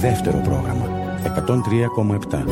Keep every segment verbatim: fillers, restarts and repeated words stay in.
Δεύτερο πρόγραμμα εκατόν τρία κόμμα επτά.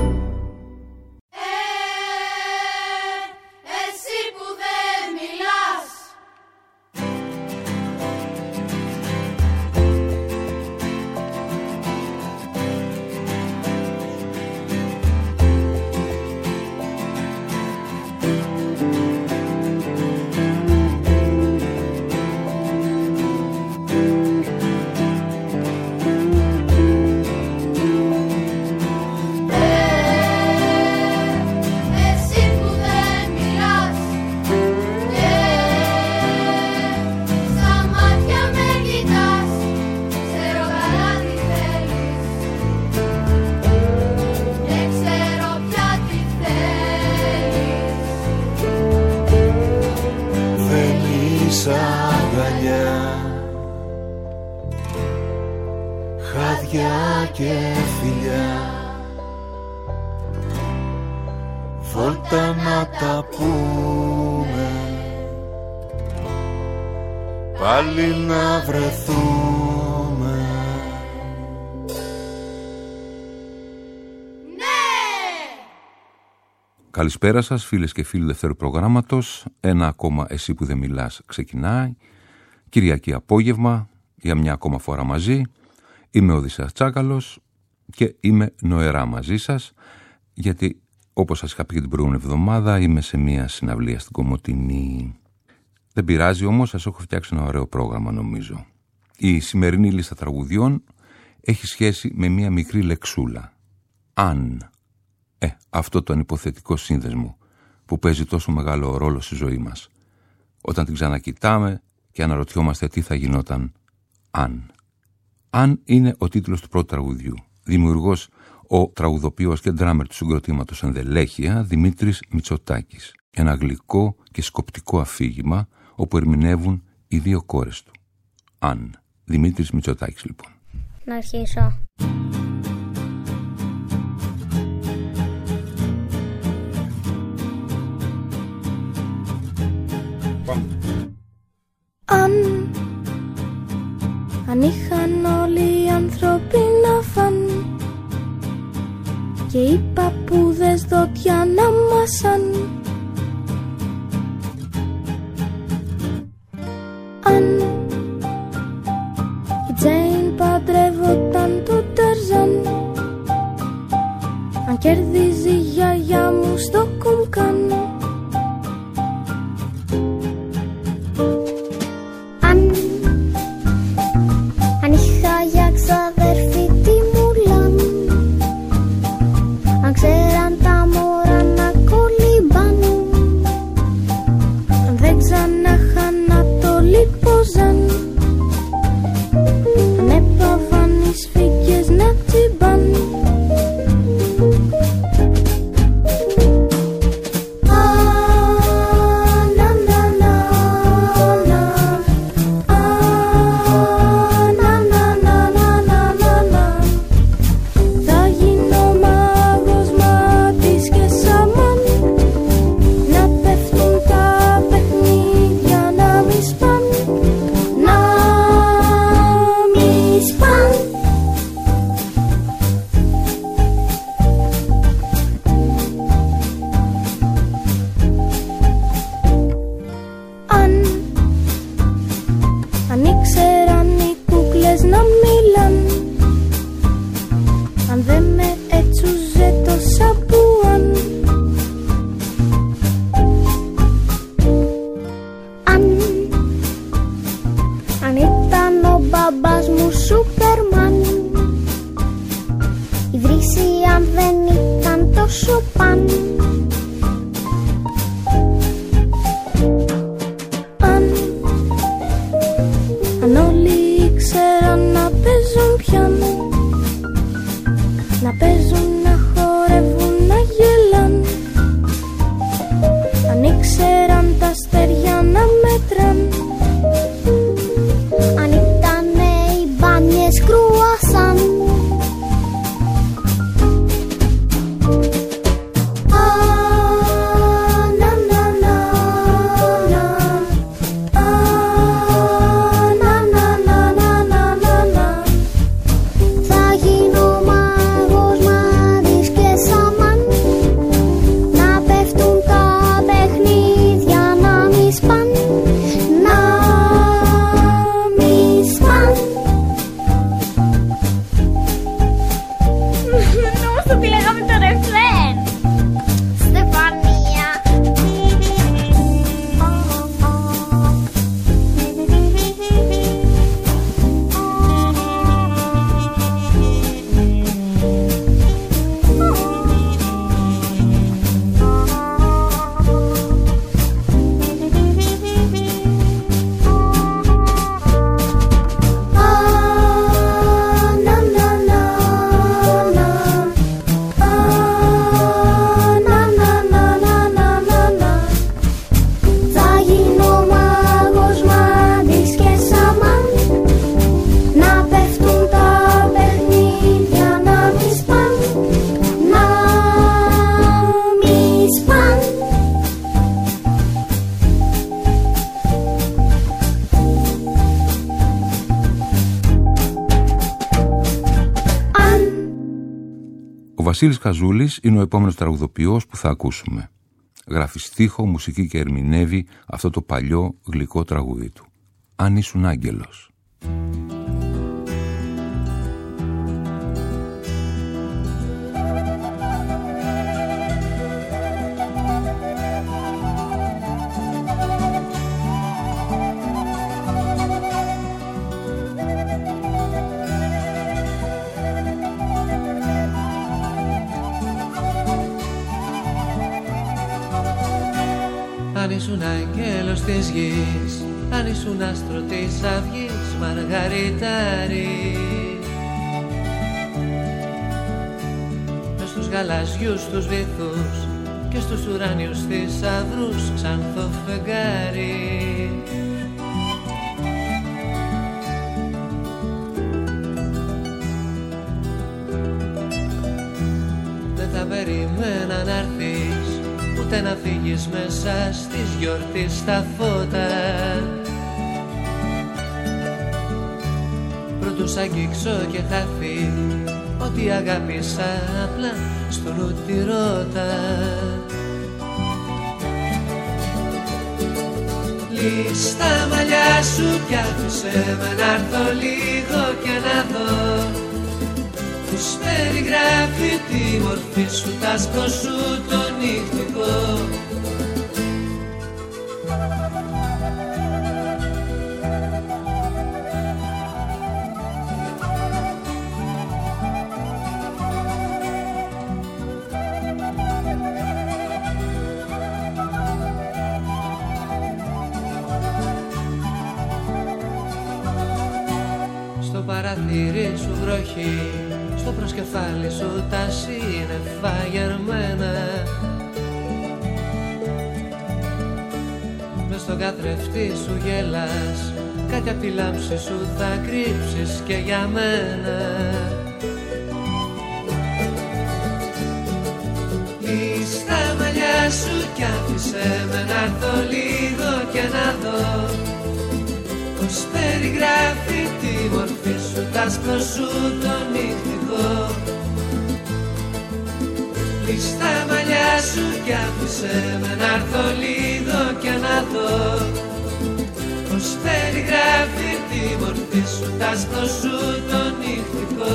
Καλησπέρα σας φίλες και φίλοι Δευτέρου προγράμματος. Ένα ακόμα εσύ που δεν μιλάς ξεκινάει. Κυριακή απόγευμα, για μια ακόμα φορά μαζί. Είμαι ο Οδυσσέας Τσάκαλος και είμαι νοερά μαζί σας, γιατί όπως σας είχα πει την προηγούμενη εβδομάδα είμαι σε μια συναυλία στην Κομοτηνή. Δεν πειράζει όμως, σας έχω φτιάξει ένα ωραίο πρόγραμμα νομίζω. Η σημερινή λίστα τραγουδιών έχει σχέση με μια μικρή λεξούλα. Αν. Ε, αυτό τον υποθετικό σύνδεσμο που παίζει τόσο μεγάλο ρόλο στη ζωή μας. Όταν την ξανακοιτάμε και αναρωτιόμαστε τι θα γινόταν αν. Αν είναι ο τίτλος του πρώτου τραγουδιού. Δημιουργός ο τραγουδοποιός και ντράμερ του συγκροτήματος Ενδελέχεια, Δημήτρης Μητσοτάκης. Ένα γλυκό και σκοπτικό αφήγημα όπου ερμηνεύουν οι δύο κόρες του. Αν. Δημήτρης Μητσοτάκης λοιπόν. Να αρχίσω. Αν, αν είχαν όλοι οι άνθρωποι να φαν και οι παππούδες δόντια να μασαν, αν η Τζέιν παντρεύονταν το Ταρζάν, αν κερδίζει η γιαγιά μου στο κουμκάν, ξαδέρφη τι μουλάν, αν ξέραν τα μωρά να κολυμπάν, αν δεν ξανάχαν να το λιποζάν, αν έπαβαν οι σφίγγες να τσιμπάν. Ah Βασίλης Καζούλης είναι ο επόμενος τραγουδοποιός που θα ακούσουμε. Γράφει στίχο, μουσική και ερμηνεύει αυτό το παλιό γλυκό τραγούδι του. Αν ήσουν άγγελος. Αν ήσουν άγγελος της γης, αν ήσουν άστρο της αυγής, μαργαριτάρι, μες στους γαλαζιούς τους βυθούς και στους ουράνιους θησαυρούς ξανθό φεγγάρι. Δεν θα περίμενα να έρθεις, ούτε να φύγεις μέσα στις γιορτής στα φώτα, προτού σ' αγγίξω και χαθεί ότι αγάπησα απλά στον ούτη ρώτα. Λύσ' τα μαλλιά σου κι άφησε με να έρθω λίγο και να δω πως περιγράφει τη μορφή σου, τ' άσπρο σου το νυχτικό. Στο παραθύρι σου βροχή, στο προσκεφάλι σου τα σύννεφα γερμένα, μες στον καθρέφτη σου γελάς, κάτι απ' τη λάμψη σου θα κρύψεις και για μένα. Λύσ' τα μαλλιά σου κι άφησε με να έρθω λίγο και να δω πως περιγράφει τη μορφή σου, τ' άσπρο σου το νυχτικό. Λύσ' τα μαλλιά σου κι άφησε με να έρθω λίγο και να δω πως περιγράφει τη μορφή σου, τ' άσπρο σου το νυχτικό.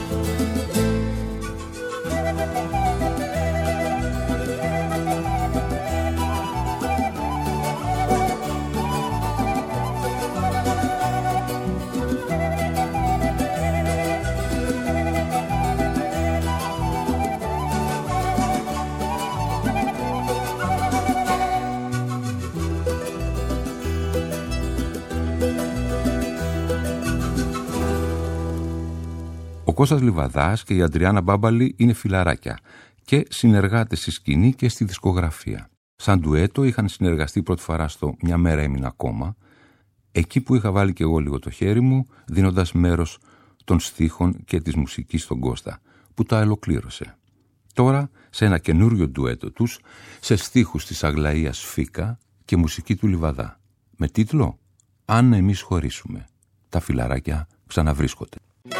Ο Κώστας Λιβαδάς και η Αντριάννα Μπάμπαλη είναι φιλαράκια και συνεργάτες στη σκηνή και στη δισκογραφία. Σαν ντουέτο είχαν συνεργαστεί πρώτη φορά στο «Μια μέρα έμεινα ακόμα», εκεί που είχα βάλει και εγώ λίγο το χέρι μου, δίνοντας μέρος των στίχων και της μουσικής στον Κώστα, που τα ολοκλήρωσε. Τώρα, σε ένα καινούριο ντουέτο τους, σε στίχους της Αγλαΐας Φίκα και μουσική του Λιβαδά, με τίτλο «Αν εμείς χωρίσουμε». Τα φιλαράκια ξαναβρίσκονται.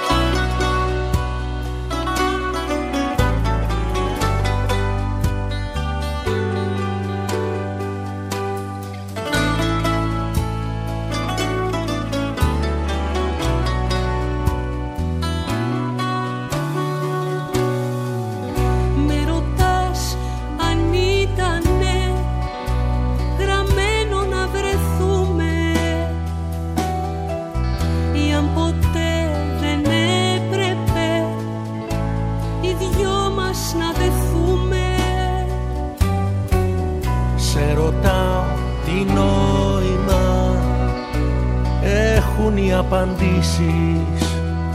Οι απαντήσεις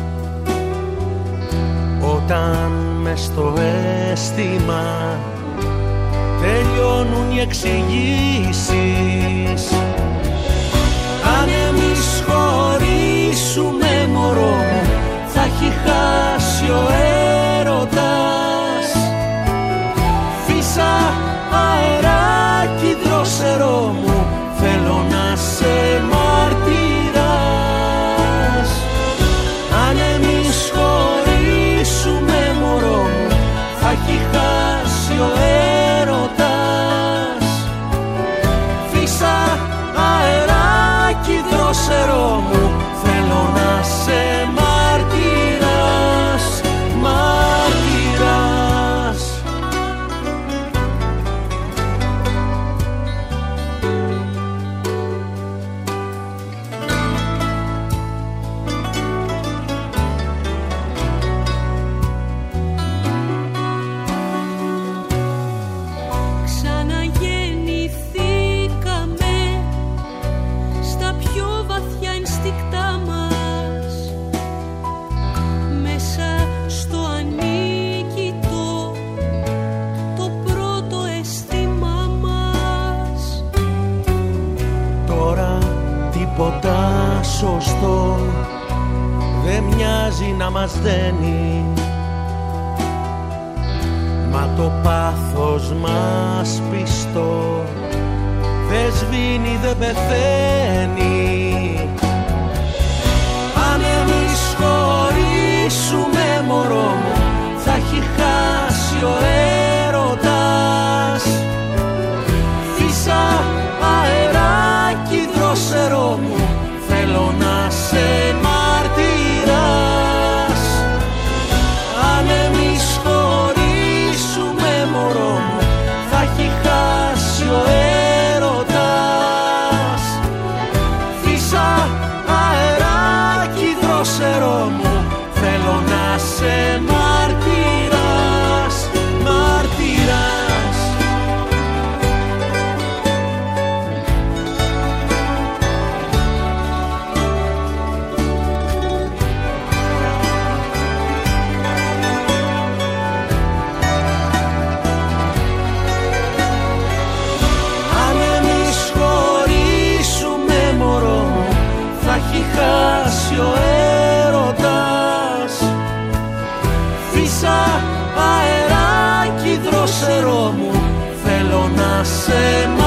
όταν μες στο αίσθημα τελειώνουν οι εξηγήσεις. Αν εμείς χωρίσουμε μωρό μου, θα έχει χάσει ο έρωτας. Φύσα αεράκι δρόσερό μου, θέλω να σε μαρτυράς. Αν εμείς χωρίσουμε μωρό μου, μοιάζει να μας δένει, μα το πάθος μας πιστό δεν σβήνει, δεν πεθαίνει. Αν εμείς χωρίσουμε μωρό μου, θα έχει χάσει ο έρωτας. Φύσα αεράκι δρόσερό μου, θέλω να σε μαρτυράς. Αν εμείς χωρίσουμε μωρό μου, θα έχει χάσει ο έρωτας. Φύσα αεράκι δρόσερό μου, θέλω να σε μαρτυράς, μαρτυράς. Αν εμείς χωρίσουμε μωρό μου, θα έχει χάσει ο έρωτας. Φύσα αεράκι δρόσερό μου, θέλω να σε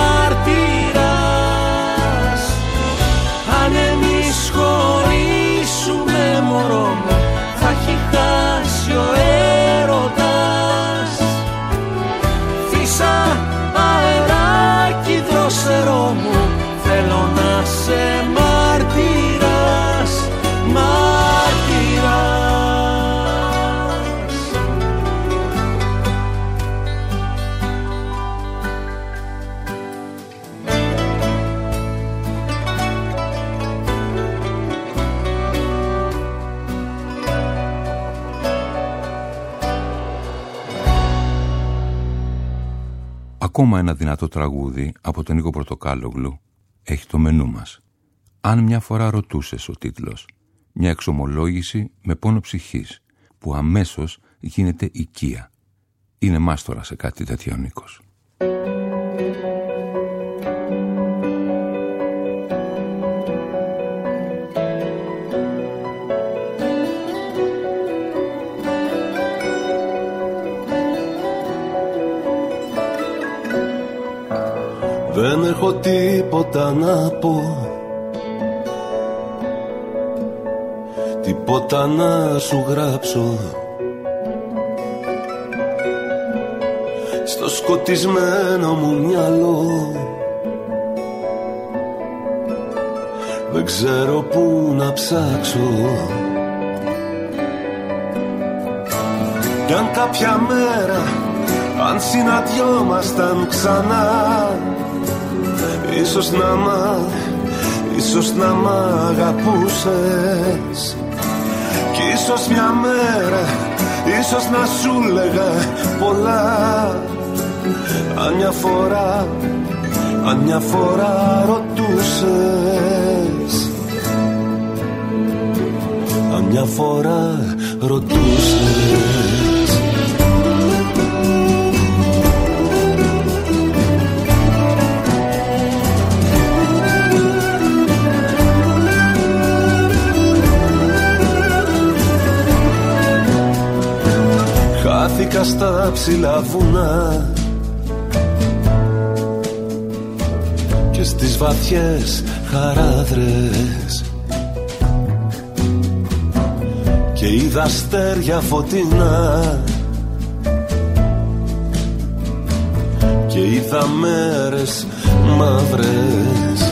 μαρτυράς. Αν εμείς χωρίσουμε μωρό μου, θα έχει χάσει ο έρωτας. Φύσα αεράκι δρόσερό μου, θέλω να σε μαρτυράς, μαρτυράς. Ακόμα ένα δυνατό τραγούδι από τον Νίκο Πορτοκάλογλου έχει το μενού μας. Αν μια φορά ρωτούσες, ο τίτλος. Μια εξομολόγηση με πόνο ψυχής που αμέσως γίνεται οικία. Είναι μάστορα σε κάτι τέτοιο ο Νίκος. Δεν έχω τίποτα να πω, τίποτα να σου γράψω. Στο σκοτισμένο μου μυαλό δεν ξέρω πού να ψάξω. Κι αν κάποια μέρα, αν συναντιόμασταν ξανά, ίσως να μ' ίσως να μ' αγαπούσες. Κι ίσως μια μέρα, ίσως να σου λέγα πολλά. Αν μια φορά, αν μια φορά ρωτούσες, αν μια φορά ρωτούσες. Χάθηκα στα ψηλά βουνά και στις βαθιές χαράδρες και είδα αστέρια φωτεινά και είδα μέρες μαύρες.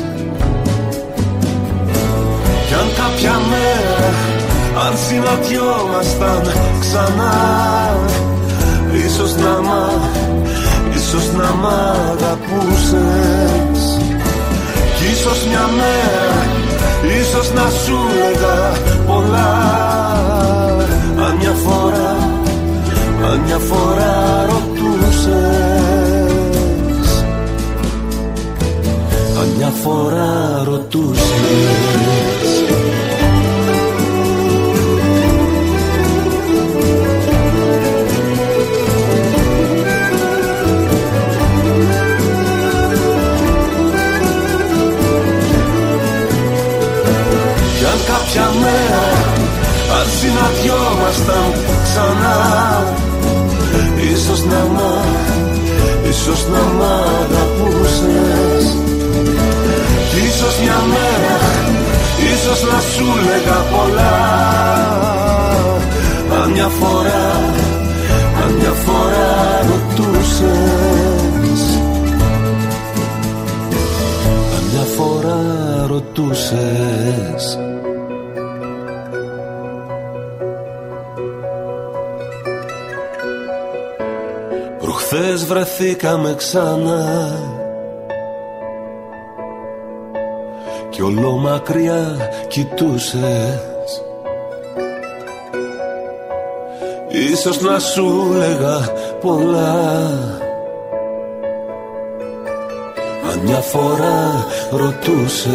Κι αν κάποια μέρα, αν συναντιόμασταν ξανά, ίσως να μ' ίσως να μ' αγαπούσες. Κι ίσως μια μέρα, ίσως να σου λέγα πολλά. Αν μια φορά, αν μια φορά ρωτούσες, αν μια φορά ρωτούσες. Κάποια μέρα, αν συναντιόμασταν ξανά. Ίσως να μ' ίσως να μ' αγαπούσες. Κι ίσως μια μέρα, ίσως να σου λέγα πολλά. Αν μια φορά, αν μια φορά ρωτούσες. Αν μια φορά ρωτούσες. Προχθές βρεθήκαμε ξανά κι όλο μακριά κοιτούσες. Ίσως να σου λέγα πολλά. Αν μια φορά ρωτούσες.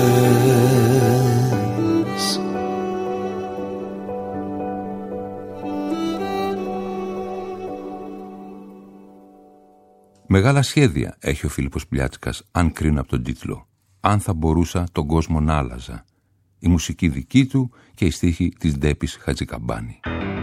Μεγάλα σχέδια έχει ο Φίλιππος Πλιάτσικας, αν κρίνω από τον τίτλο. Αν θα μπορούσα τον κόσμο να άλλαζα. Η μουσική δική του και η στίχη της Ντέπης Χατζικαμπάνη.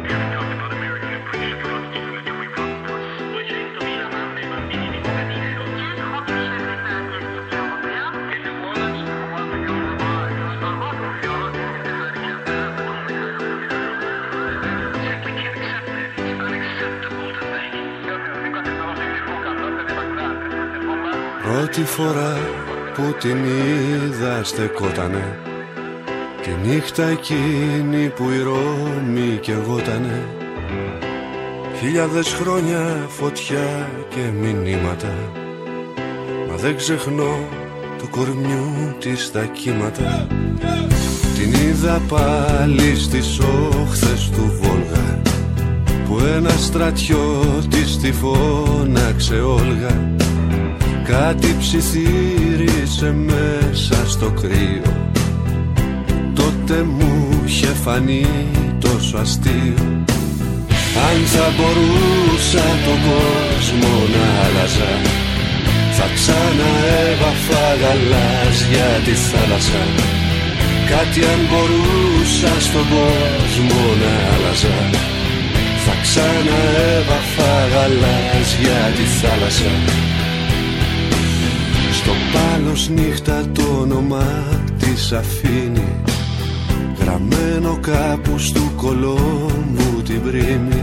Πρώτη φορά που την είδα στεκότανε τη νύχτα εκείνη που η Ρώμη καιγότανε. Χιλιάδες χρόνια φωτιά και μηνύματα, μα δεν ξεχνώ του κορμιού της τα κύματα. Την είδα πάλι στις όχθες του Βόλγα, που ένα στρατιώτης τη φώναξε Όλγα. Κάτι ψιθύρισε μέσα στο κρύο, τότε μου είχε φανεί τόσο αστείο. Αν θα μπορούσα τον κόσμο να άλλαζα, θα ξαναέβαφα γαλάζια τη θάλασσα. Κάτι αν μπορούσα στον κόσμο να άλλαζα, θα ξαναέβαφα γαλάζια τη θάλασσα. Στο πάλος νύχτα το όνομα της αφήνει, γραμμένο κάπου στου Κολόμβου την πρίμη.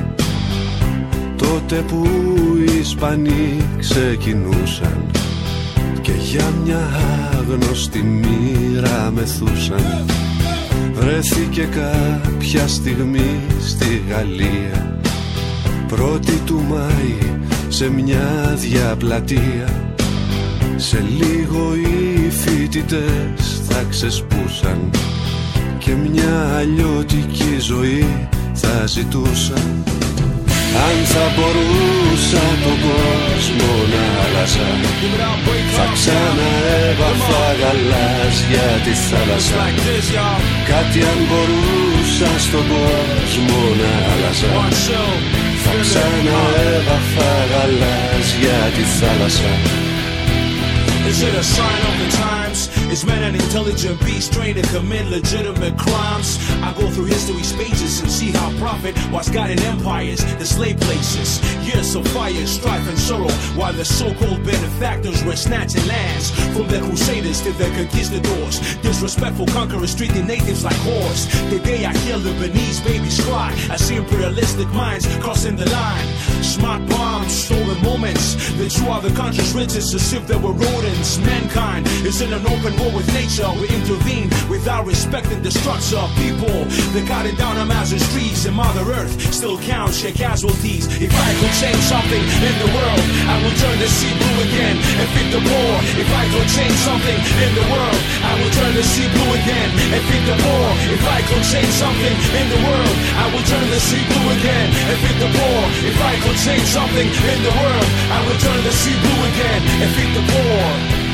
Τότε που οι Ισπανοί ξεκινούσαν και για μια άγνωστη μοίρα μεθούσαν, βρέθηκε κάποια στιγμή στη Γαλλία, πρώτη του Μάη σε μια διαπλατεία. Σε λίγο οι φοιτητές θα ξεσπούσαν και μια αλλιώτικη ζωή θα ζητούσαν. Αν θα μπορούσα τον κόσμο να άλλαζα, θα ξαναέβαφα γαλάζια τη θάλασσα. Κάτι αν μπορούσα στον κόσμο να άλλαζα, θα ξαναέβαφα γαλάζια τη θάλασσα. Is it a sign of the times? Is man an intelligent beast trained to commit legitimate crimes? I go through history's pages and see how profit was guiding empires, the slave places. Years of fire, strife and sorrow, while the so-called benefactors were snatching lands from the crusaders to the conquistadors. Disrespectful conquerors treating natives like whores. The day I hear Lebanese babies cry, I see imperialistic minds crossing the line. Smart bombs, stolen moments, the true other country's riches as if they were rodents. Mankind is in an open war with nature. We intervene without respecting the structure of people. They cutting down Amazon's trees and Mother Earth still counts your casualties. If I could change something in the world, I will turn the sea blue again and feed the poor. If I could change something in the world, I will turn the sea blue again and feed the poor. If I could change something in the world, I will turn the sea blue again and feed the poor. If I could change something in the world, I will turn the sea blue again and feed the poor.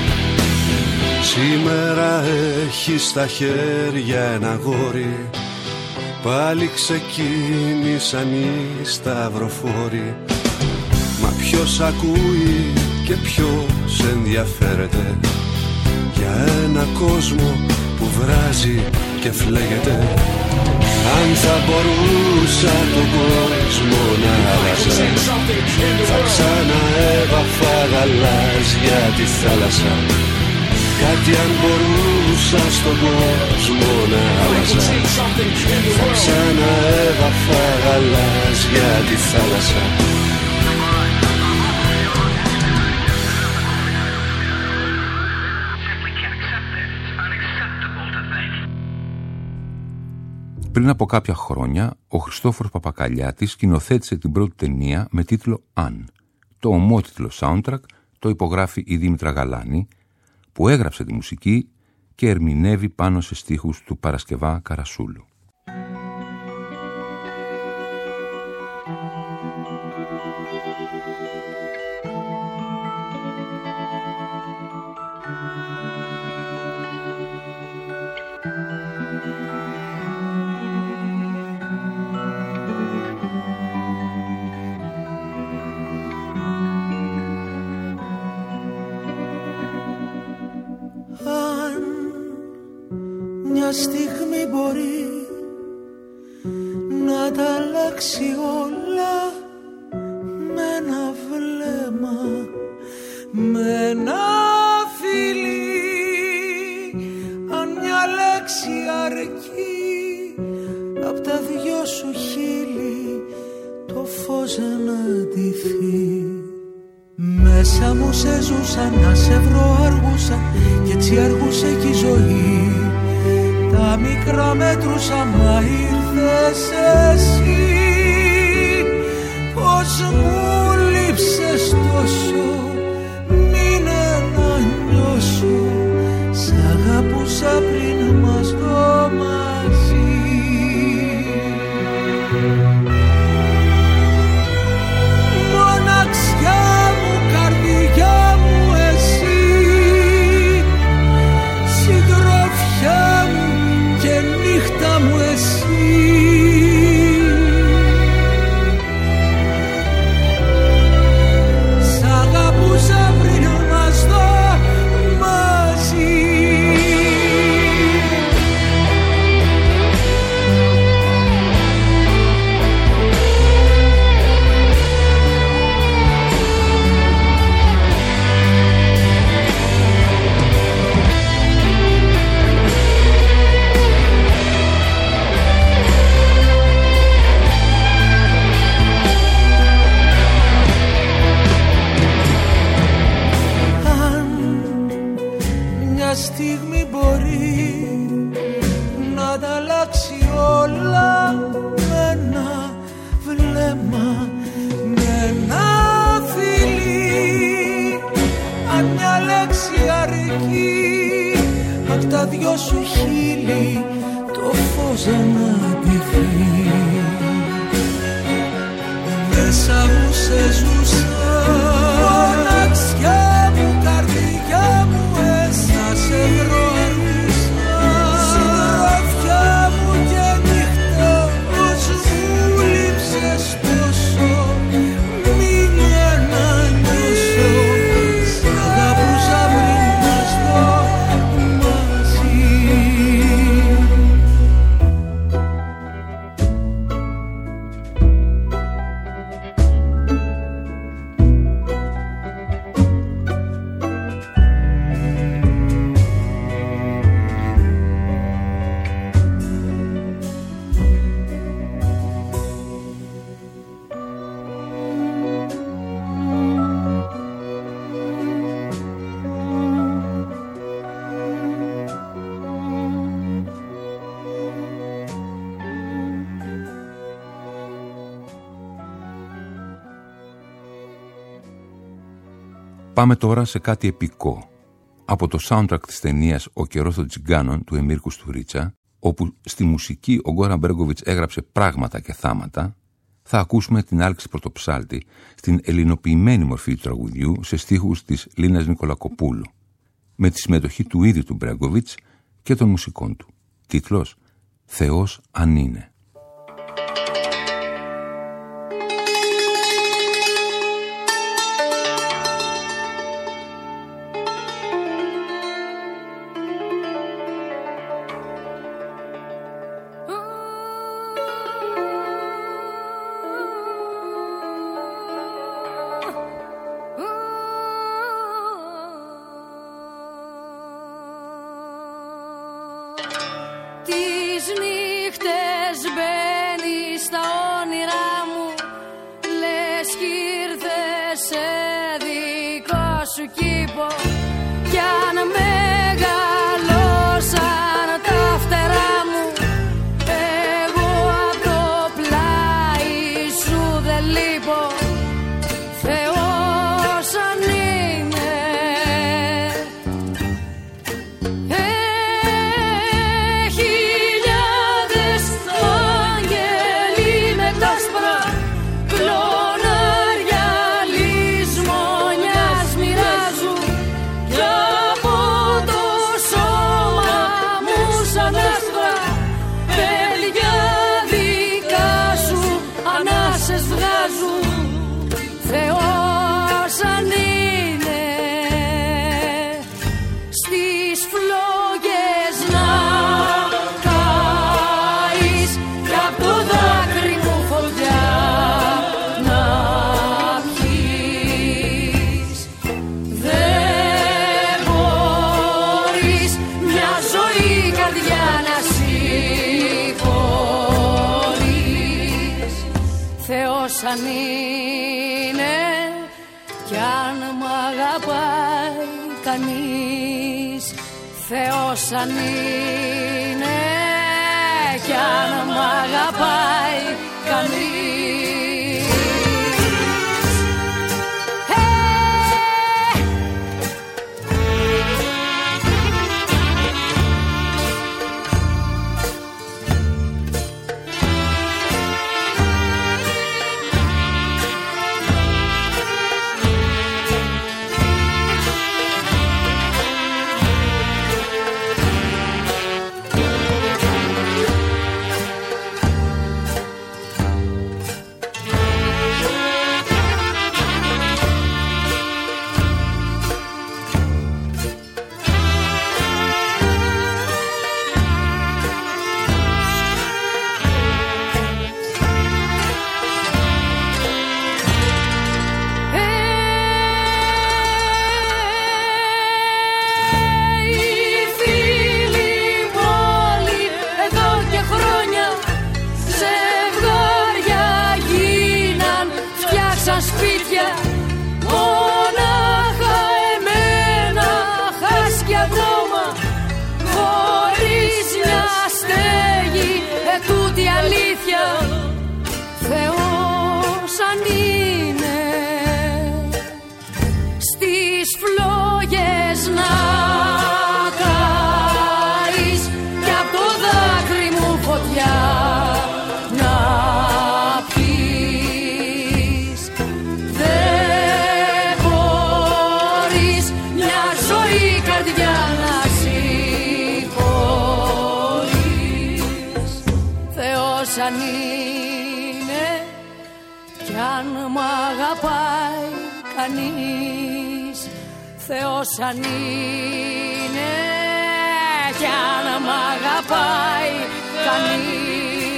Σήμερα έχει στα χέρια ένα γόρι, πάλι ξεκίνησαν οι σταυροφόροι. Μα ποιος ακούει και ποιος ενδιαφέρεται για ένα κόσμο που βράζει και φλέγεται. Αν θα μπορούσα τον κόσμο να άλλαζα, θα ξαναέβαφα γαλάζια τη θάλασσα. Κάτι αν μπορούσα στον κόσμο να άλλαζα, θα ξαναέβαφα γαλάζια τη θάλασσα. Πριν από κάποια χρόνια, ο Χριστόφορος Παπακαλιάτης σκηνοθέτησε την πρώτη ταινία με τίτλο «Αν». Το ομότιτλο soundtrack το υπογράφει η Δήμητρα Γαλάνη, που έγραψε τη μουσική και ερμηνεύει πάνω σε στίχους του Παρασκευά Καρασούλου. Στιγμή μπορεί να τα αλλάξει όλα με ένα βλέμμα, με ένα φιλί. Αν μια λέξη αρκεί απ' τα δυο σου χείλη το φως να ντυθεί. Μέσα μου σε ζούσα, να σε βρω αργούσα κι έτσι αργούσε κι η ζωή. Τα μικρά μέτρουσα μα ήρθες εσύ. Πως μου λείψες τόσο, μείνε να νιώσω. Σ' αγαπούσα πριν μας δω μαζί. Μοναξιά μου, καρδιά μου εσύ, συντροφιά μου και νύχτα μου εσύ. Σ' αγαπούσα πριν μας δω μαζί. Στιγμή μπορεί να τα αλλάξει όλα με ένα βλέμμα, με ένα φιλί. Αν μια λέξη αρκεί απ' τα δυο σου χείλη το φως να ντυθεί. Μέσα μου σε ζούσα, μοναξιά μου, καρδιά μου να σε βρω αργούσα. Συντροφιά μου και νύχτα, πως μου λείψες τόσο, μείνε να νιώσω. Σ' αγαπούσα πριν μας δω μαζί. Πάμε τώρα σε κάτι επικό. Από το soundtrack της ταινίας «Ο καιρός των τσιγκάνων» του Εμίρ Κουστουρίτσα, όπου στη μουσική ο Γκόραν Μπρέγκοβιτς έγραψε πράγματα και θάματα, θα ακούσουμε την Άλξη Πρωτοψάλτη στην ελληνοποιημένη μορφή του τραγουδιού σε στίχους της Λίνας Νικολακοπούλου, με τη συμμετοχή του ίδιου του Μπρέγκοβιτς και των μουσικών του. Τίτλος «Θεός αν είναι». αν είναι κι αν μ' αγαπάει κανείς, Θεός αν είναι κι αν μ' αγαπάει κανείς. Θεός αν είναι στις φλόγες να καείς κι απ' το δάκρυ μου φωτιά να πεις, δεν μπορείς μια ζωή καρδιά να συγχωρείς. Θεός αν είναι κι αν μ' αγαπάει κανείς, Θεός αν είναι κι αν μ' αγαπάει κανείς.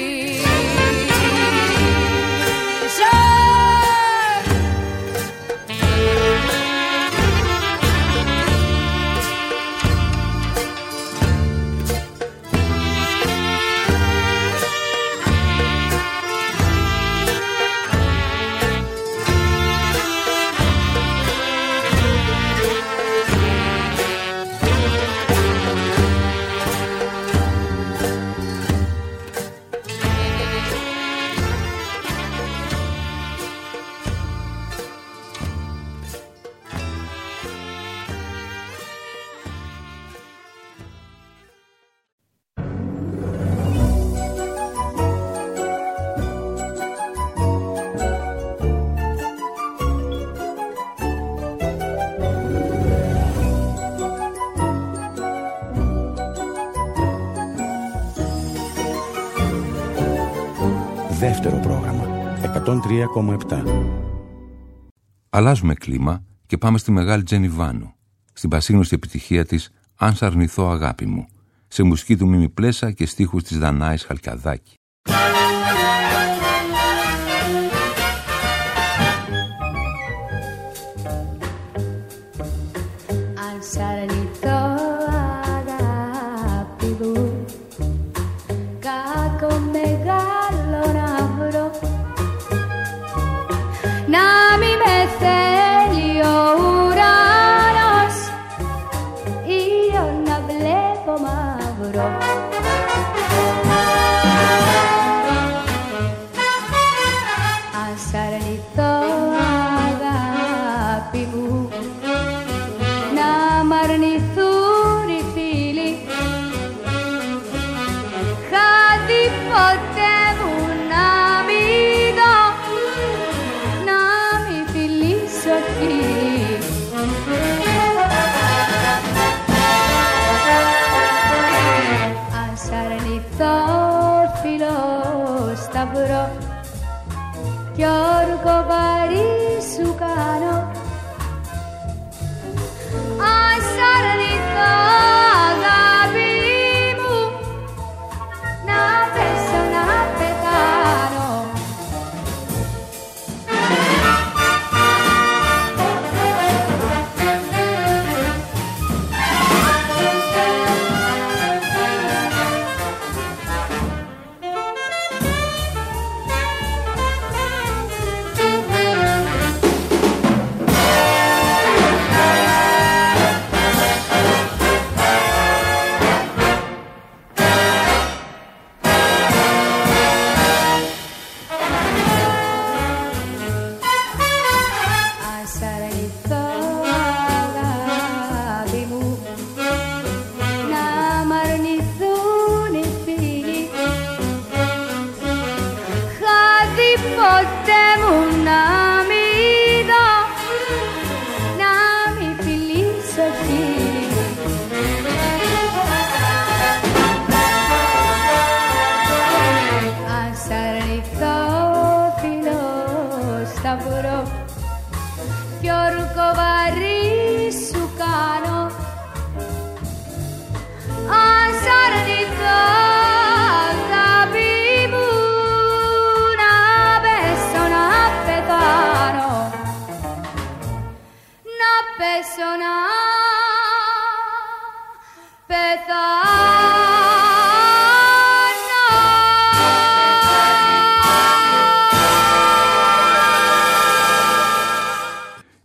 Δεύτερο πρόγραμμα, εκατόν τρία κόμμα επτά. Αλλάζουμε κλίμα και πάμε στη μεγάλη Τζένι Βάνου, στην πασίγνωστη επιτυχία της «Αν σ' αρνηθώ αγάπη μου», σε μουσική του Μίμη Πλέσα και στίχους της Δανάης Χαλκιαδάκη. Αν σ' αρνηθώ αγάπη μου, κάκο μεγάλο να βρω, να μη με θέλει ο ουρανός, ήλιο να βλέπω μαύρο. Αν σ' αρνηθώ αγάπη μου, να μ' αρνηθούν οι φίλοι, χάδι ποτέ μου να μην δω, να μην φιλήσω χείλη. Αν σ' αρνηθώ φιλό σταυρό κι όρκο βαρύ σου κάνω, αν σ' αρνηθώ αγάπη μου, να πέσω να πεθάνω.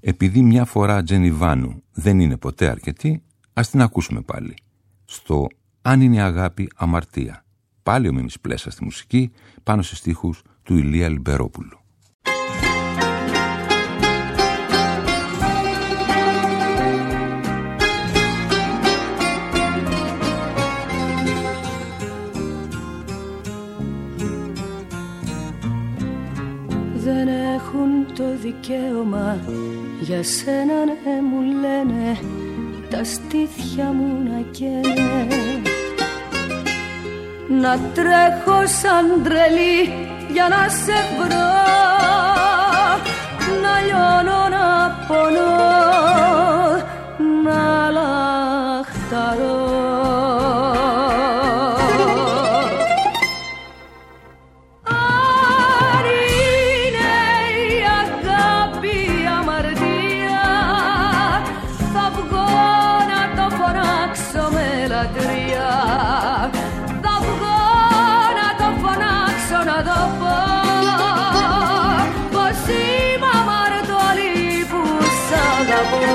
Επειδή μια φορά Τζενιβάνου δεν είναι ποτέ αρκετή, ας την ακούσουμε πάλι. Στο «Αν είναι αγάπη αμαρτία». Πάλι ο Μίμης Πλέσα στη μουσική, πάνω σε στίχους του Ηλία Λιμπερόπουλου. Δεν έχουν το δικαίωμα για σένα, ναι, μου λένε, τα στήθια μου να καίνε. Να τρέχω σαν τρελή για να σε βρω, να λιώνω, να πονώ, να λαχταρώ. Αν είναι η αγάπη αμαρτία, θα βγω να το φωνάξω με λατρεία. Να το πω πως είμαι αμαρτωλή που σ' αγαπώ.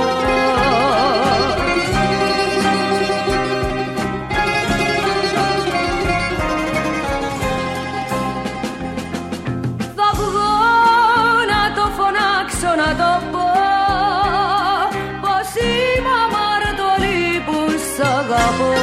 Θα βγω να το φωνάξω, να το πω πως είμαι αμαρτωλή που σ' αγαπώ.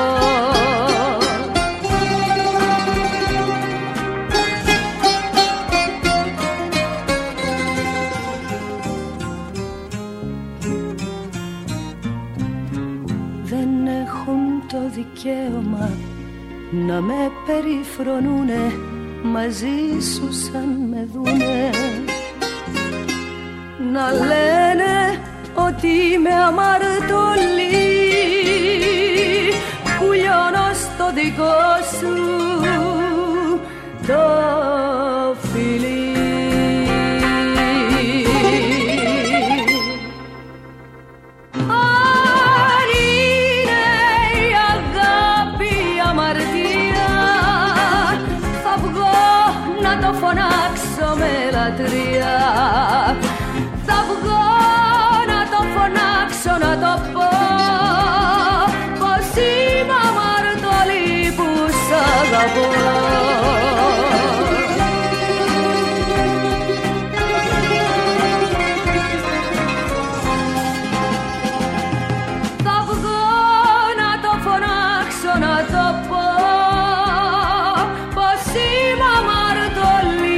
Δικαίωμα να με περιφρονούνε μαζί σου σαν με δούνε, να λένε ότι είμαι αμαρτωλή που λιώνω στο δικό σου το φιλί. Φωνάξω με λατρεία, θα βγω να το φωνάξω, να το πω πως είμαι αμαρτωλή που σ' αγαπώ. Θα βγω να το φωνάξω, να το πω πως είμαι αμαρτωλή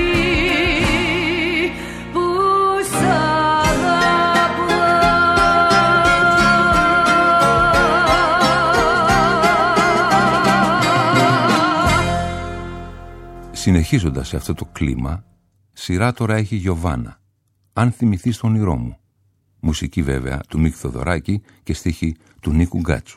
που σ' αγαπώ. Συνεχίζοντας σε αυτό το κλίμα, σειρά τώρα έχει Γιωβάνα, «Αν θυμηθείς το όνειρό μου». Μουσική βέβαια του Μίκη Θοδωράκη και στίχη του Νίκου Γκάτσου.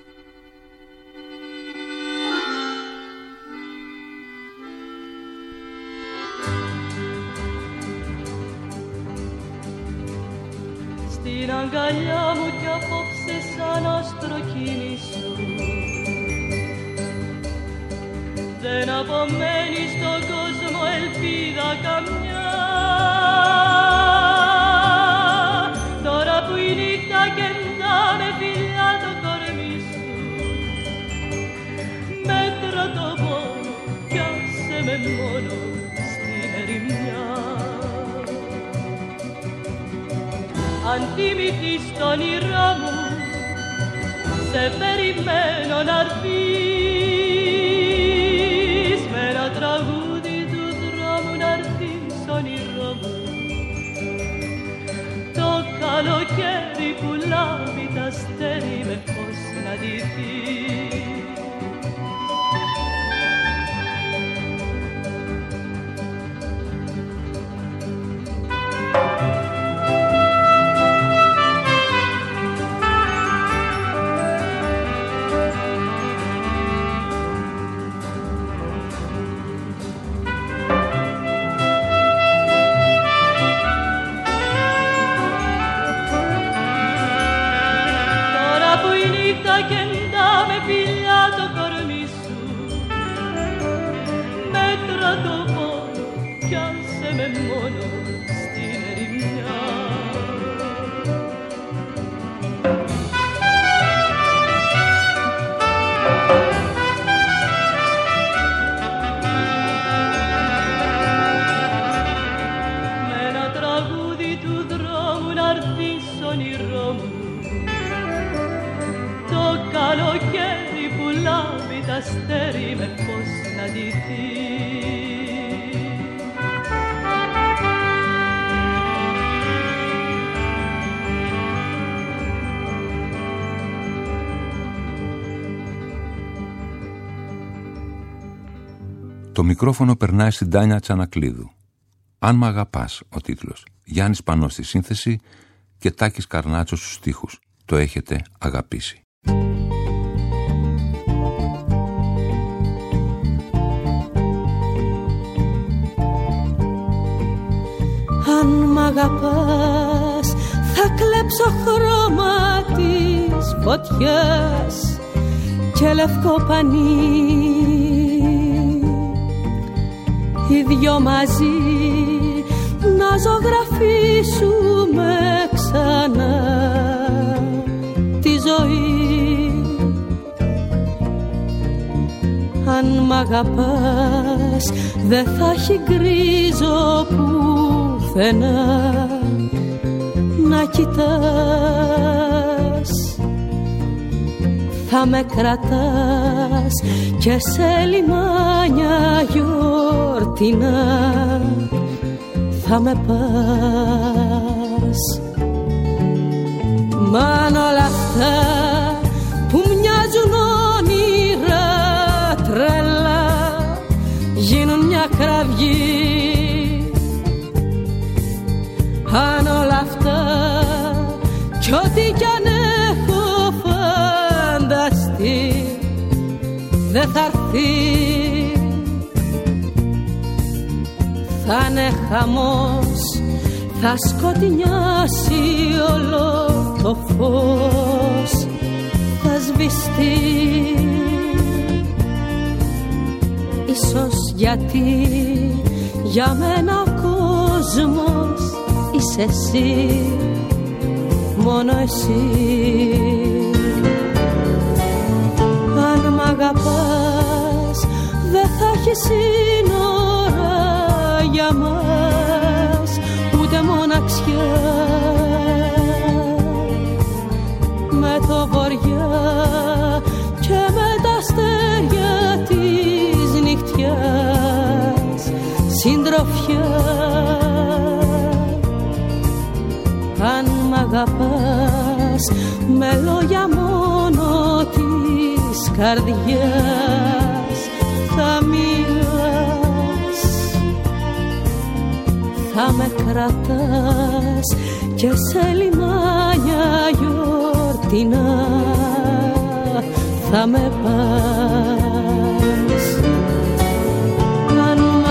Στην αγκαλιά μου κι απόψε σαν άστρο κίνησου, δεν απομένει στον κόσμο ελπίδα καμιά. Τώρα που η νύχτα κεντά με φιλιά το κορμί σου, μέτρα το πόνο κι άσε με μόνο στην ερημιά. Αν θυμηθείς το όνειρό μου, σε περιμένω να'ρθείς, με ένα τραγούδι του δρόμου να'ρθείς όνειρό μου. Το καλοκαίρι που λάβει τ' αστέρι με φως να ντυθείς. Κεντά με φιλιά το κορμί σου, μέτρα το πόνο κι άσε με μόνο στην ερημιά. Το μικρόφωνο περνάει στην Τάνια Τσανακλείδου. «Αν μ' αγαπάς» ο τίτλος. Γιάννης Πανός στη σύνθεση και Τάκης Καρνάτσος στους στίχους. Το έχετε αγαπήσει. Αν μ' αγαπάς θα κλέψω χρώμα της φωτιάς και λευκό πανί, οι δυο μαζί να ζωγραφίσουμε ξανά τη ζωή. Αν μ' αγαπάς δεν θα έχει γκρίζο πουθενά να κοιτάς. Θα με κρατάς και σε λιμάνια γιορτινά θα με πας. Μαν όλα αυτά που μοιάζουν όνειρα τρελά γίνουν μια κραυγή. Αν όλα αυτά κι ό,τι κι αν έχω φανταστεί δεν θα έρθει, θα είναι χαμός, θα σκοτεινιάσει όλο το φως, θα σβηστεί. Ίσως γιατί για μένα ο κόσμος είσαι εσύ, μόνο εσύ. Αν μ' αγαπάς δεν θα έχει σύνορα για μας, ούτε μοναξιά. Με το βοριά και με τα αστέρια της νυχτιάς συντροφιά. Αν μ' αγαπάς με λόγια μόνο της καρδιάς θα μιλάς, θα με κρατάς και σε λιμάνια γιορτινά θα με πας. Αν μ'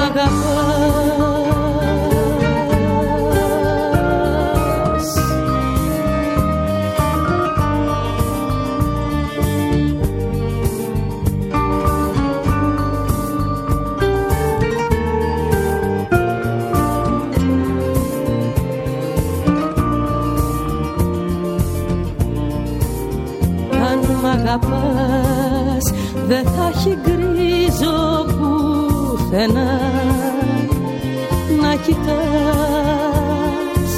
αγαπάς, αγαπάς δεν θα έχει γκρίζο πουθενά να κοιτάς.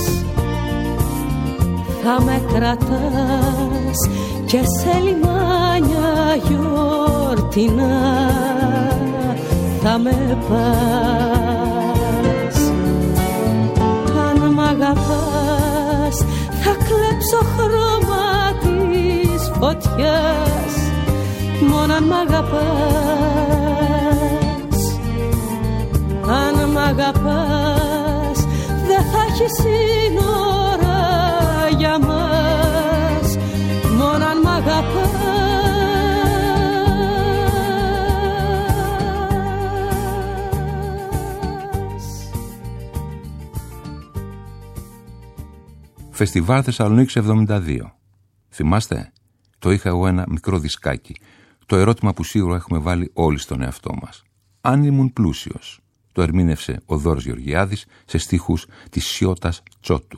Θα με κρατάς και σε λιμάνια γιορτινά θα με πας. Αν μ' αγαπάς θα κλέψω χρώμα φωτιάς, μόνο αν μ' αγαπάς. Αν μ' αγαπάς δεν θα έχει σύνορα για μας, μόνο αν μ' αγαπάς. Φεστιβάλ Θεσσαλονίκης εβδομήντα δύο. Θυμάστε? Το είχα εγώ ένα μικρό δισκάκι. Το ερώτημα που σίγουρα έχουμε βάλει όλοι στον εαυτό μας. Αν ήμουν πλούσιος. Το ερμήνευσε ο Δώρος Γεωργιάδης σε στίχους της Σιώτας Τσότου.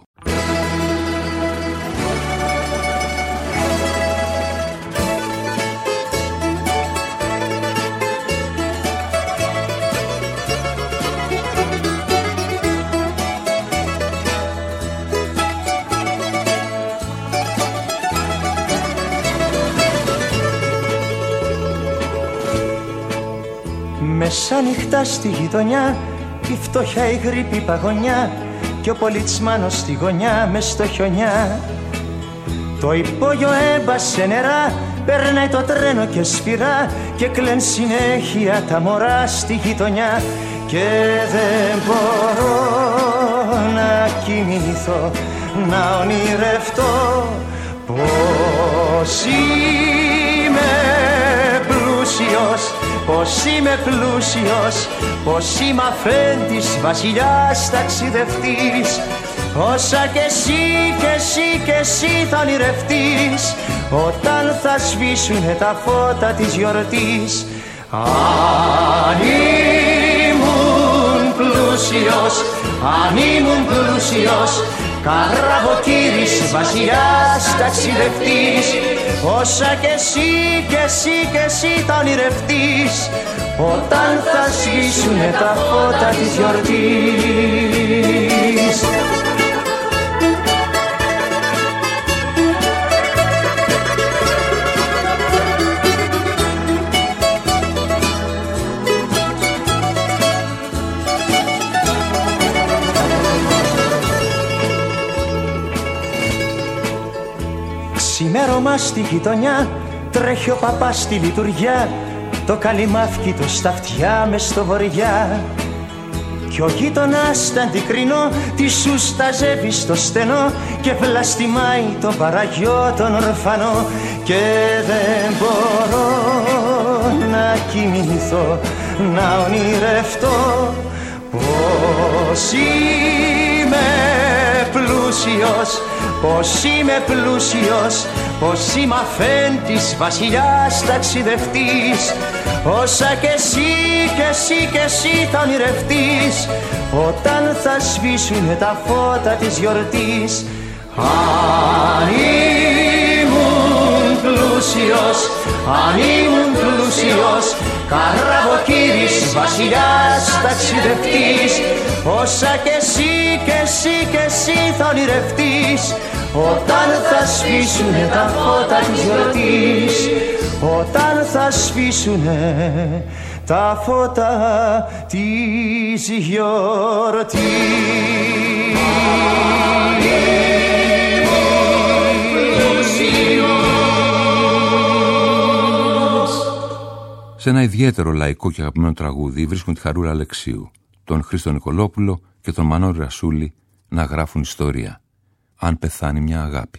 Μεσάνυχτα στη γειτονιά, η φτωχιά η γρήπη παγωνιά και ο πολιτσμάνος στη γωνιά μες στο χιονιά. Το υπόγειο έμπασε νερά περνάει το τρένο και σφυρά και κλαιν συνέχεια τα μωρά στη γειτονιά. Και δεν μπορώ να κοιμηθώ, να ονειρευτώ πως είμαι πλούσιος, πως είμαι πλούσιος, πως είμαι αφέντης, βασιλιάς, ταξιδευτής. Όσα κι εσύ κι εσύ κι εσύ θα ονειρευτείς όταν θα σβήσουνε τα φώτα της γιορτής. Αν ήμουν πλούσιος, αν ήμουν πλούσιος, καραβοκύρης, βασιλιάς, ταξιδευτής. Όσα κι εσύ κι εσύ κι εσύ θα ονειρευτείς όταν θα σβήσουνε τα φώτα της γιορτής. Ξημέρωμα στη γειτονιά, τρέχει ο παπάς στη λειτουργιά, το καλυμάφκι του στα αυτιά μες στο βοριά. Κι ο γείτονας τ' αντικρινό τη σου σταζεύει στο στενό και βλαστημάει το παραγιό τον ορφανό. Και δεν μπορώ να κοιμηθώ, να ονειρευτώ πως είμαι πλούσιος, πως είμαι πλούσιος, πως είμαι αφέντης, βασιλιάς, ταξιδευτής. Όσα κι εσύ κι εσύ κι εσύ θα ονειρευτείς όταν θα σβήσουνε τα φώτα της γιορτής. Αν ήμουν πλούσιος, αν ήμουν πλούσιος, καραβοκύρης, βασιλιάς, ταξιδευτής. Όσα κι εσύ κι εσύ κι εσύ θα ονειρευτείς όταν θα σβήσουνε τα φώτα της γιορτής, όταν θα σβήσουνε τα φώτα της γιορτής. Σε ένα ιδιαίτερο λαϊκό και αγαπημένο τραγούδι βρίσκουν τη Χαρούλα Αλεξίου, τον Χρήστο Νικολόπουλο και τον Μανώλη Ρασούλη να γράφουν ιστορία. Αν πεθάνει μια αγάπη.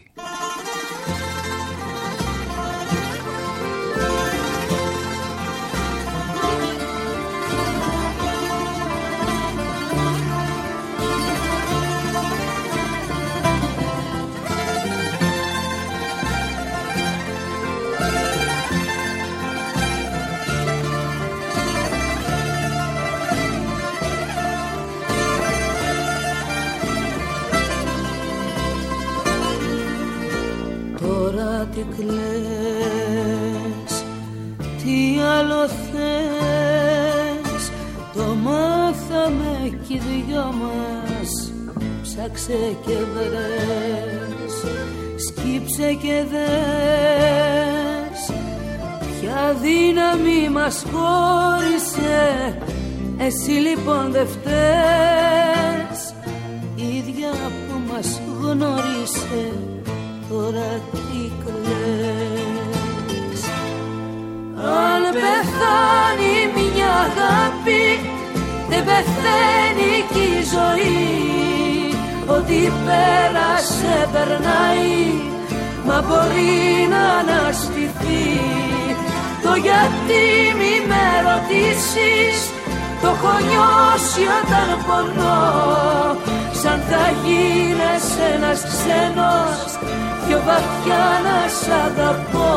Τι κλαις, τι άλλο θες, το μάθαμε κι οι δυο μας. Ψάξε και βρες, σκύψε και δες, ποια δύναμη μας χώρισε. Εσύ λοιπόν δεν φταίς, ίδια που μας γνώρισε. Τώρα τι κλαις. Αν πεθάνει μια αγάπη, δεν πεθαίνει κι η ζωή. Ό,τι πέρασε περνάει, μα μπορεί να αναστηθεί. Το γιατί μη με ρωτήσεις, το έχω νιώσει όταν πονώ. Σαν θα γίνεσαι ένας ξένος, πιο βαθιά να σ' αγαπώ.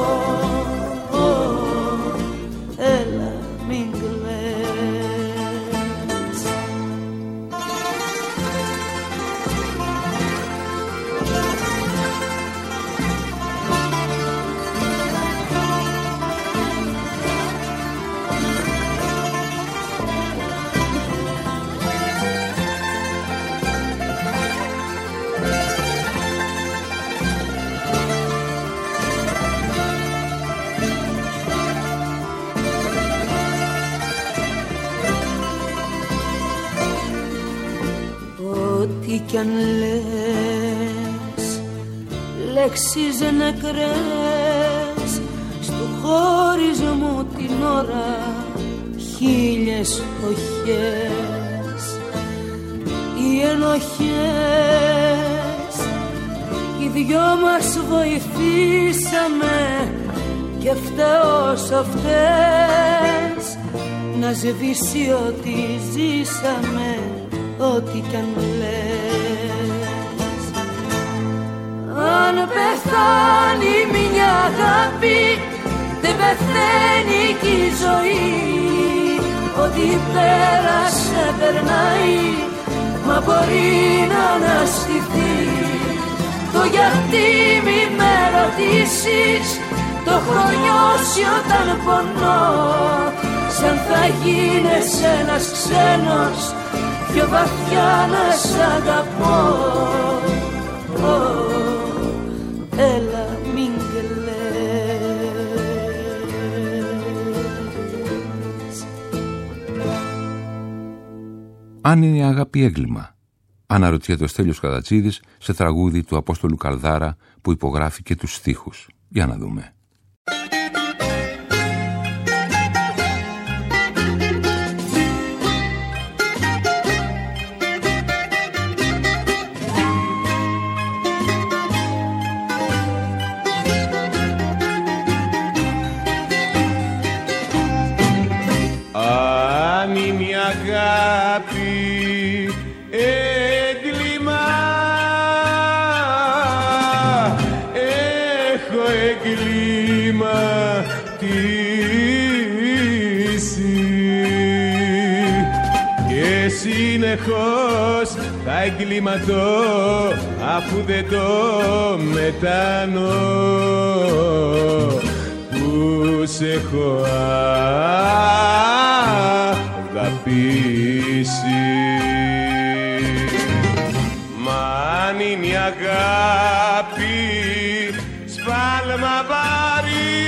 Έλα μην κλαις. Ό,τι κι αν λες, λέξεις νεκρές, χωρισμού την ώρα χίλιες οχές, οι ενοχές, οι δυο μας βοηθήσαμε και φταίω σ' αυτές να σβήσει ό,τι ζήσαμε, ό,τι κι αν λες. Αν πεθάνει μια αγάπη, δεν πεθαίνει κι η ζωή. Ό,τι πέρασε περνάει, μα μπορεί να αναστηθεί. Το γιατί μη με ρωτήσεις, το έχω νιώσει όταν πονώ. Σαν θα γίνεις ένας ξένος, πιο βαθιά να σ' αγαπώ. Oh, έλα μην κλαις. Αν είναι η αγάπη έγκλημα, αναρωτιέται ο Στέλιος Κατατσίδης σε τραγούδι του Απόστολου Καλδάρα που υπογράφει και τους στίχους. Για να δούμε. Αν είναι η αγάπη έγκλημα, έχω εγκληματίσει και συνεχώς θα εγκληματώ αφού δεν το μετανώ που σε έχω αγαπήσει. Μα αν είναι η αγάπη σφάλμα βαρύ,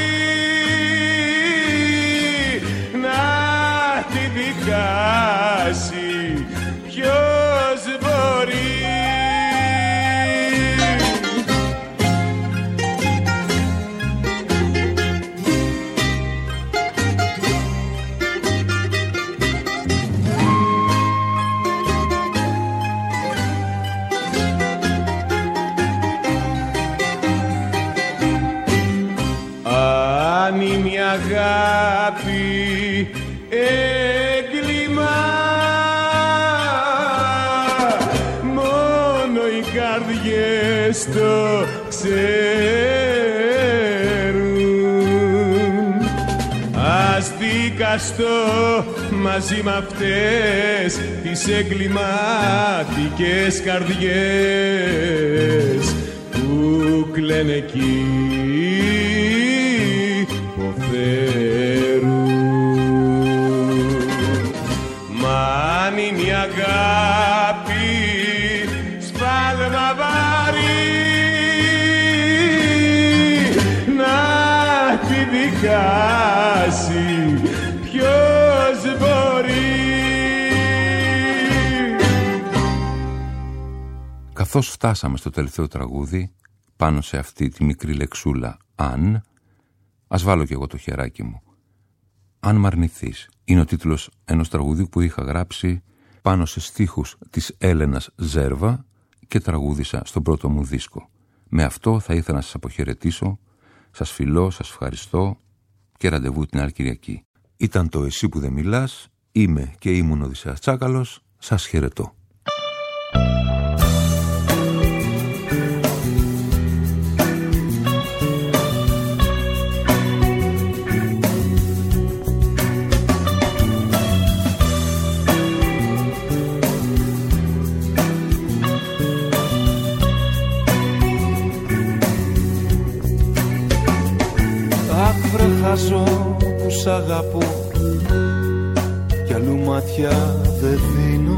να τη δικάσει ποιος μπορεί. Αν είναι η αγάπη έγκλημα, μόνο οι καρδιές το ξέρουν. Ας δικαστώ μαζί μ' αυτές τις εγκληματικές καρδιές που κλαίνε εκεί υποφέρουν. Μα αν είναι η αγάπη σφάλμα βαρύ, να τη δικάσει ποιος μπορεί. Καθώς φτάσαμε στο τελευταίο τραγούδι, πάνω σε αυτή τη μικρή λεξούλα «αν», ας βάλω κι εγώ το χεράκι μου. «Αν μ' αρνηθείς» είναι ο τίτλος ενός τραγουδιού που είχα γράψει πάνω σε στίχους της Έλενας Ζέρβα και τραγούδισα στον πρώτο μου δίσκο. Με αυτό θα ήθελα να σας αποχαιρετήσω. Σας φιλώ, σας ευχαριστώ και ραντεβού την άλλη Κυριακή. Ήταν το «Εσύ που δεν μιλάς», είμαι και ήμουν ο Οδυσσέας Τσάκαλος, σας χαιρετώ. Που σ' αγαπώ κι αλλού ματιά δεν δίνω.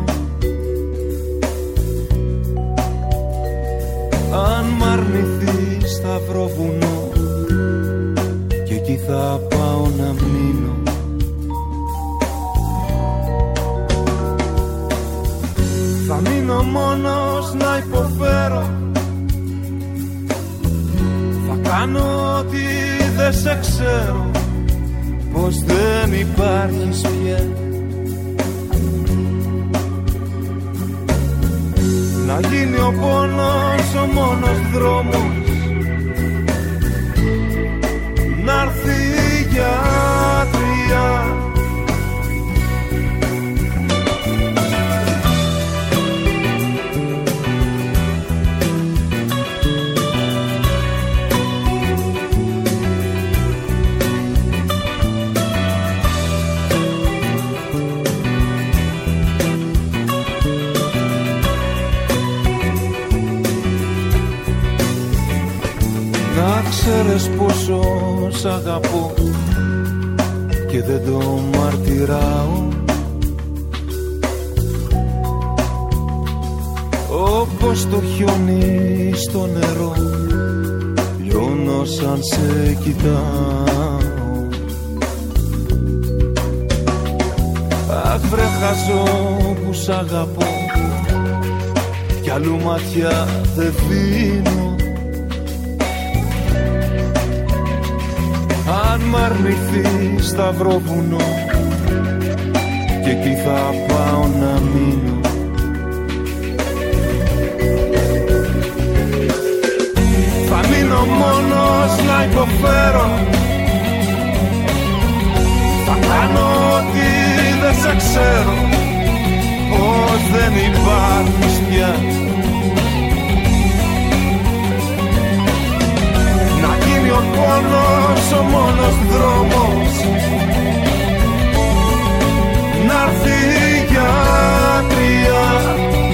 Αν μ' αρνηθείς θα βρω βουνό και εκεί θα πάω να μείνω. Θα μείνω μόνος να υποφέρω, θα κάνω ό,τι δεν σε ξέρω. πως δεν υπάρχεις πια. Να γίνει ο πόνος ο μόνος δρόμος, να'ρθεί η γιατριά. Ξέρεις πόσο σ' αγαπώ και δεν το μαρτυράω, όπως το χιόνι στο νερό λιώνω σαν σε κοιτάω. Αχ βρε χαζό που σ' αγαπώ κι αλλού ματιά δεν δίνω. Αν μ' αρνηθείς θα βρω βουνό και εκεί θα πάω να μείνω. Θα μείνω μόνος να υποφέρω, θα κάνω ό,τι δεν σε ξέρω, πως δεν υπάρχεις πια. Να γίνει ο πόνος ο μόνος δρόμος, να'ρθεί η γιατριά.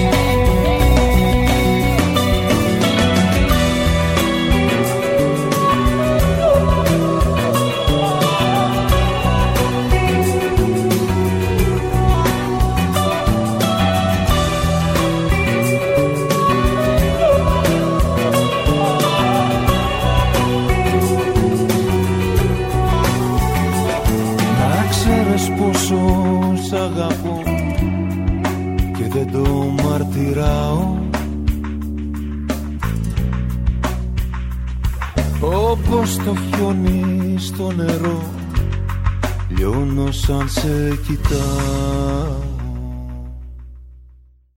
Πόσο σ' αγαπώ και δεν το μαρτυράω, όπως το χιόνι στο νερό λιώνω σαν σε κοιτάω.